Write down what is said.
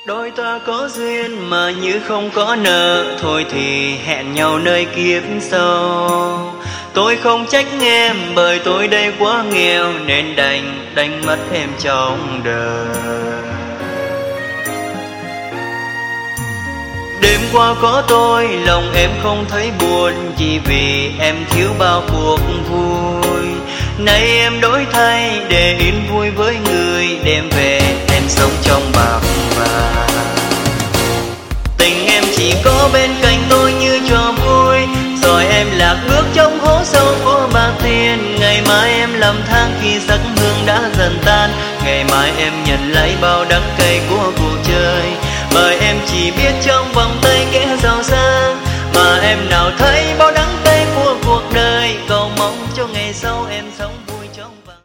Đôi ta có duyên mà như không có nợ, thôi thì hẹn nhau nơi kiếp sau. Tôi không trách em bởi tôi đây quá nghèo, nên đành mất em trong đời. Đêm qua có tôi, lòng em không thấy buồn, chỉ vì em thiếu bao cuộc vui. Nay em đổi thay để yên vui với người, đem về em sống trong bạc vàng. Tình em chỉ có bên cạnh tôi như trò vui, rồi em lạc bước trong hố sâu của bạc tiền. Ngày mai em lầm than khi sắc hương đã dần tan, ngày mai em nhận lấy bao đắng cay của cuộc chơi. Bởi em chỉ biết trong vòng tay kẻ giàu sang, mà em nào thấy